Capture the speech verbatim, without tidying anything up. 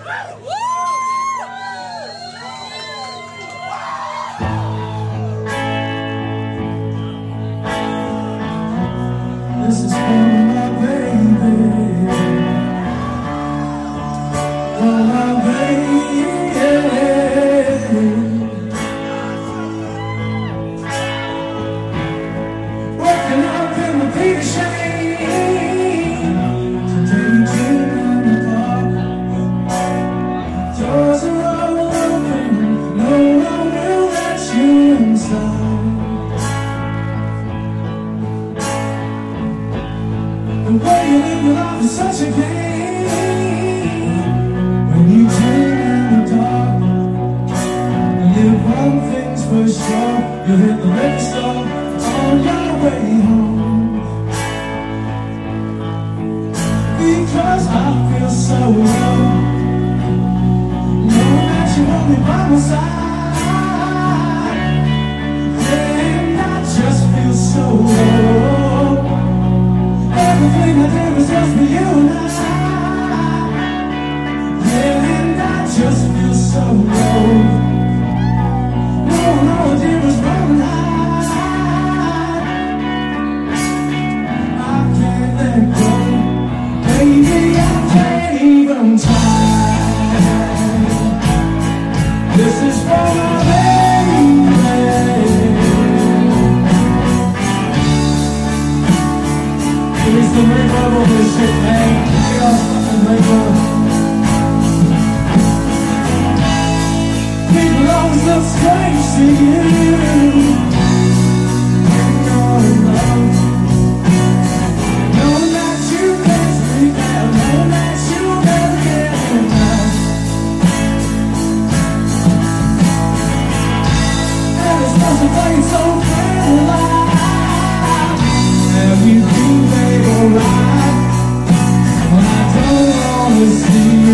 This is for my baby, for my baby. Waking up in the big shade, daydream in the park. Doors are all open, no one will let you inside. The way you live your life is such a game. When you dream in the dark, you live one thing's for sure. You hit the liquor store on your way home. Because I feel so low, knowing that you want me by my side. And I just feel so low. Everything I did was just for you and I. Yeah, and I just feel so low. No, no, I did was wrong and I can't let go. Baby, I can't even try. This is for my baby. It's the reverb of this shit, man. Big ass fucking reverb. People always look strange to you when you're in love. Knowing that you can't speak out, knowing that you'll never get enough. And it's supposed to play so fair alive. Everything they go right, when I don't wanna see you.